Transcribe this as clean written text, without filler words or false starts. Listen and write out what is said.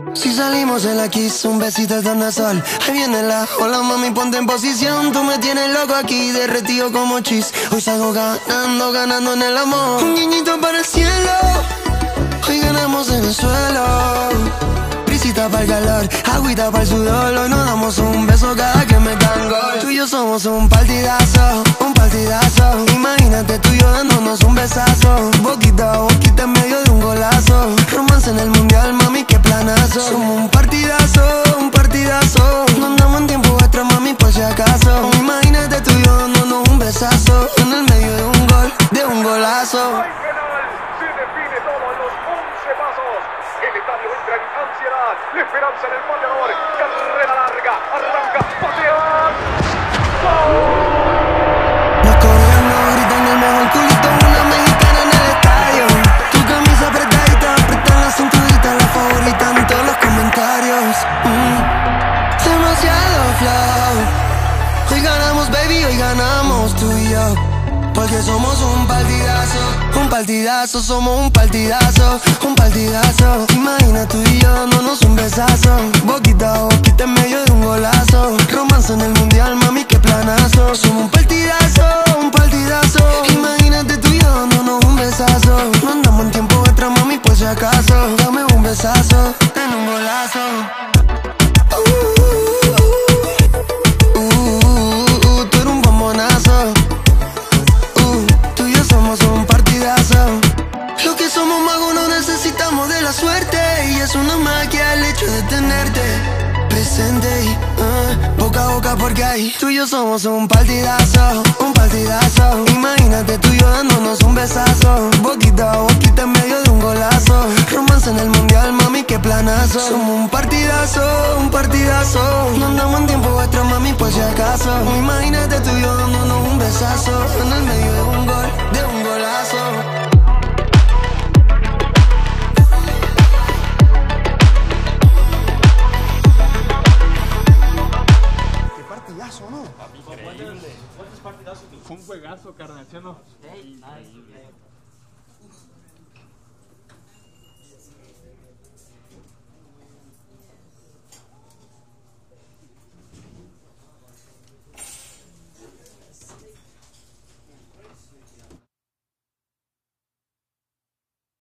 Si salimos en la kiss, un besito al tornasol. Ahí viene la hola mami, ponte en posición. Tú me tienes loco aquí, derretido como chis. Hoy salgo ganando, ganando en el amor. Un guiñito para el cielo, hoy ganamos en el suelo. Brisita para el calor, agüita para el sudor. Hoy nos damos un beso cada que me dan gol. Tú y yo somos un partidazo, un partidazo. Imagínate tú y yo dándonos un besazo. Boquita a boquita en medio de un golazo. Romance en el mundial, mami, qué planazo. Somos un partidazo, un partidazo. No andamos en tiempo extra, mami, por si acaso. Imagínate tú y yo dándonos un besazo en el medio de un golazo. Hay penal, se define todo en los 11 pasos. El estadio entra en ansiedad, la esperanza en el pateador. Carrera larga, arranca, patean. Los coreanos gritan el mejor culito, una mexicana en el estadio. Tu camisa apretadita, apretan la cinturita, la favorita en todos los comentarios. Demasiado flow. Hoy ganamos, baby, hoy ganamos tú y yo. Porque somos un partidazo, somos un partidazo, un partidazo. Imagina tú y yo dándonos un besazo. Boquita a boquita en medio de un golazo. Romance en el mundial, mami, qué planazo. Somos un partidazo, un partidazo. Imagínate tú y yo dándonos un besazo. No andamos en tiempo extra, mami, por si acaso. Dame un besazo en un golazo. Tú eres un bombonazo. Tú y yo somos un partidazo. Lo que somos magos no necesitamos de la suerte. Y es una magia el hecho de tenerte presente y boca a boca porque ahí tú y yo somos un partidazo, un partidazo. Imagínate tú y yo dándonos un besazo. Boquita a boquita en medio de un golazo. Romance en el mundial, mami, qué planazo. Somos un partidazo, un partidazo. No andamos en tiempo extra, mami, por si acaso. Imagínate tú y yo dándonos un besazo en el medio de un golazo.